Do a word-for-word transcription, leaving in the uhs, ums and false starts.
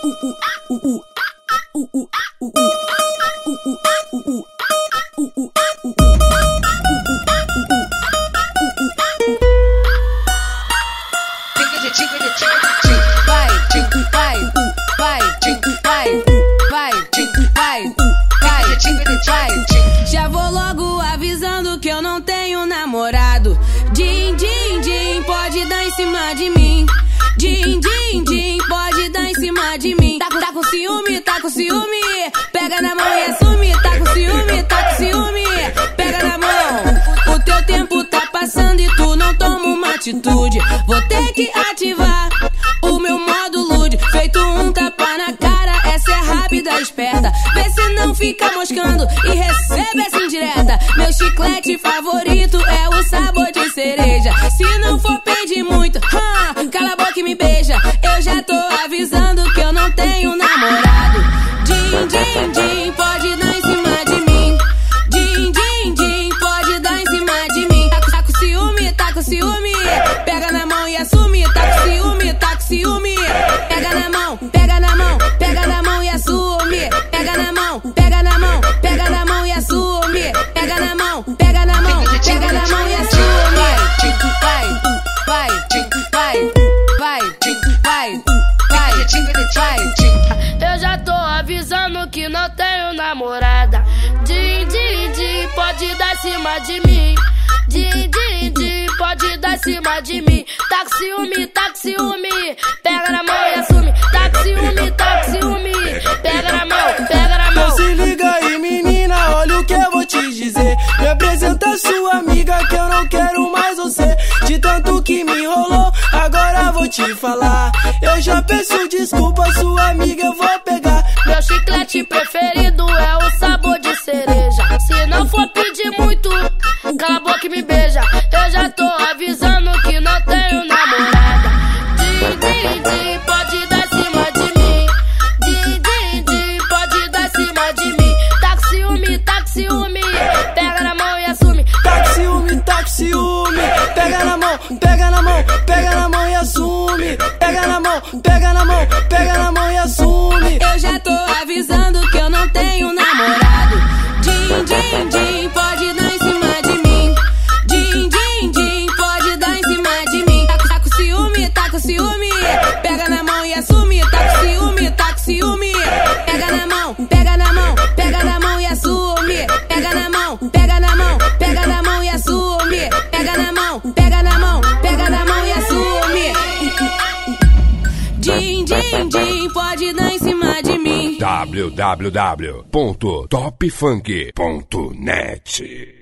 Já vou logo avisando que eu não tenho namorado. Din, din, din, pode dar em cima de mim. Din, din, din, pode dar em cima de mim. Tá, tá com ciúme, tá com ciúme. Pega na mão e assume. Tá com ciúme, tá com ciúme. Pega na mão. O teu tempo tá passando e tu não toma uma atitude. Vou ter que ativar o meu modo lude. Feito um tapa na cara, essa é rápida, esperta. Vê se não fica moscando e recebe essa indireta. Meu chiclete favorito é o sabor de cereja. Se não for pedir muito, hum, cala a boca e me beija. Eu já tô avisando que eu não tenho namorado. Din, din, din, pode dar em cima de mim. Din, din, din, pode dar em cima de mim. Tá, tá com ciúme, tá com ciúme. Pega na mão e assume. Tá com ciúme, tá com ciúme. Pega na mão, pega na mão, pega na mão e assume. Pega na mão, pega na mão, pega na mão e assume. Pega na mão, pega na mão, pega na mão e assume. Vai, vai, vai, vai, vai, vai, vai. Eu já tô avisando que não tenho namorada. Din, din, din, pode dar em cima de mim. Din, din, din, pode dar em cima de mim. Tá com ciúme, tá com ciúme. Pega na mão e assume. Tá com ciúme, tá com ciúme. Pega na mão, pega na mão. Então se liga aí, menina, olha o que eu vou te dizer. Me apresenta sua amiga que eu não quero mais você. De tanto que me enrolou, agora vou te falar. Eu já peço desculpa, sua amiga eu vou pegar. Meu chiclete preferido é o sabor de cereja. Se não for pedir muito, cala a boca e me beija. Eu já tô avisando que não tenho namorada. Din, din, din, pode dar em cima de mim. Din, din, din, pode dar em cima de mim. Tá com ciúme, tá com ciúme. Pega na mão e assume. Tá com ciúme, tá com ciúme. Pega na mão, pega na mão, pega na mão e assume. Pega na mão, pega na mão, pega na mão e assume. Eu já tô avisando que eu não tenho namorado. Din, din, din, pode dar em cima de mim. Din, din, din, pode dar em cima de mim. Tá, tá com ciúme, tá com ciúme. Pega na mão e assume. Tá com ciúme, tá com ciúme. Pega na mão, pega na mão, pega na mão e assume. Pega na mão, pega na mão, pega na mão e assume. Pega na mão, pega na mão, pega na mão e assume. Din, din, din, pode dar em cima de mim. w w w ponto top funk ponto net